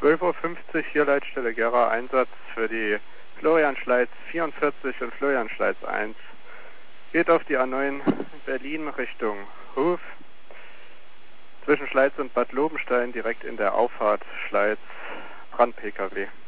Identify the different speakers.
Speaker 1: 12:50 Uhr hier Leitstelle Gera, Einsatz für die Florian Schleitz 44 und Florian Schleitz 1. Geht auf die A9 Berlin Richtung Hof. Zwischen Schleitz und Bad Lobenstein direkt in der Auffahrt Schleitz Brand-PKW.